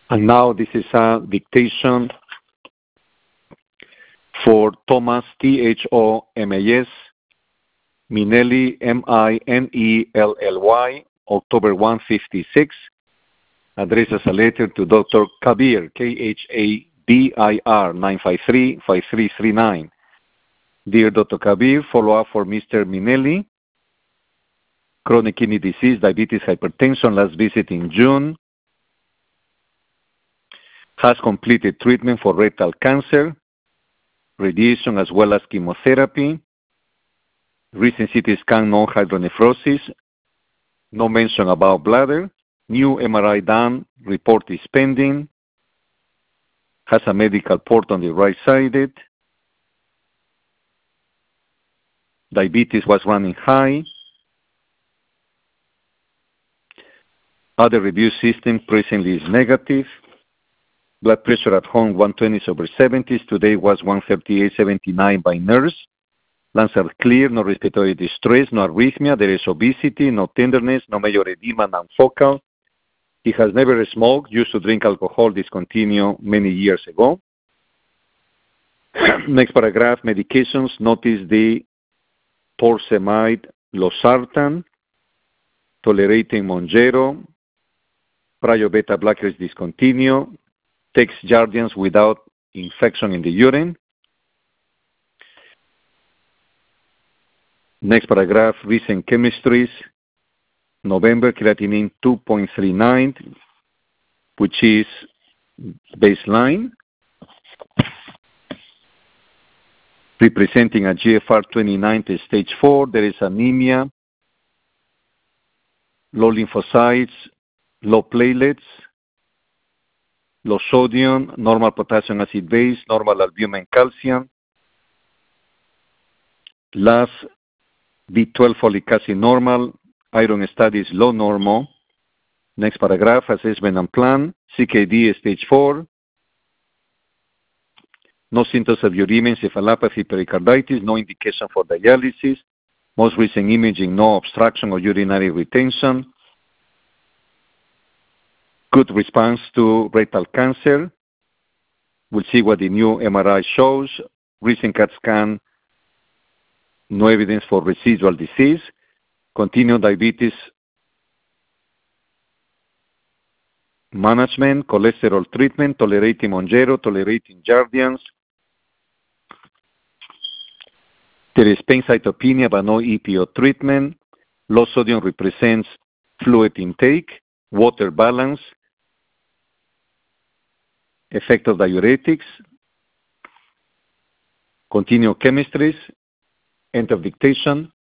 And now this is a dictation for Thomas, Thomas, Minelli, Minelly, October 156. Address as a letter to Dr. Kabir, Khabir, 953-5339. Dear Dr. Kabir, follow-up for Mr. Minelli. Chronic kidney disease, diabetes, hypertension, last visit in June. Has completed treatment for rectal cancer, radiation as well as chemotherapy. Recent CT scan, no hydronephrosis. No mention about bladder. New MRI done, report is pending. Has a medical port on the right side. Diabetes was running high. Other review system presently is negative. Blood pressure at home 120/70. Today was 138/79 by nurse. Lungs are clear, no respiratory distress, no arrhythmia. There is obesity, no tenderness, no major edema, non-focal. He has never smoked, used to drink alcohol, discontinued many years ago. Next paragraph, medications. Notice the torsemide, losartan, tolerating Mounjaro, prior beta blockers discontinued, takes Jardiance without infection in the urine. Next paragraph, recent chemistries. November, creatinine 2.39, which is baseline, representing a GFR 29 to stage 4. There is anemia, low lymphocytes, low platelets, low sodium, normal potassium acid base, normal albumin calcium. Last, B12 folic acid normal, iron studies low normal. Next paragraph, assessment and plan, CKD stage 4. No symptoms of uremia, encephalopathy, pericarditis, no indication for dialysis. Most recent imaging, no obstruction or urinary retention. Good response to rectal cancer. We'll see what the new MRI shows. Recent CAT scan, no evidence for residual disease. Continued diabetes management, cholesterol treatment, tolerating Mounjaro, tolerating Jardiance. There is pancytopenia but no EPO treatment. Low sodium represents fluid intake, water balance, effect of diuretics. Continue chemistries, end of dictation.